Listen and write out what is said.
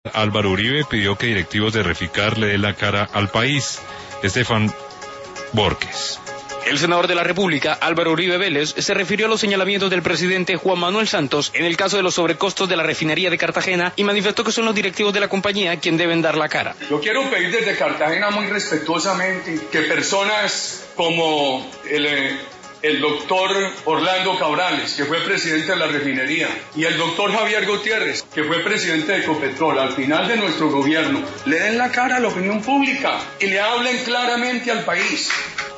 Álvaro Uribe pidió que directivos de Reficar le den la cara al país. Estefan Borges. El senador de la República, Álvaro Uribe Vélez, se refirió a los señalamientos del presidente Juan Manuel Santos en el caso de los sobrecostos de la refinería de Cartagena y manifestó que son los directivos de la compañía quienes deben dar la cara. Yo quiero pedir desde Cartagena muy respetuosamente que personas como el doctor Orlando Cabrales, que fue presidente de la refinería, y el doctor Javier Gutiérrez, que fue presidente de Ecopetrol, al final de nuestro gobierno, le den la cara a la opinión pública y le hablen claramente al país.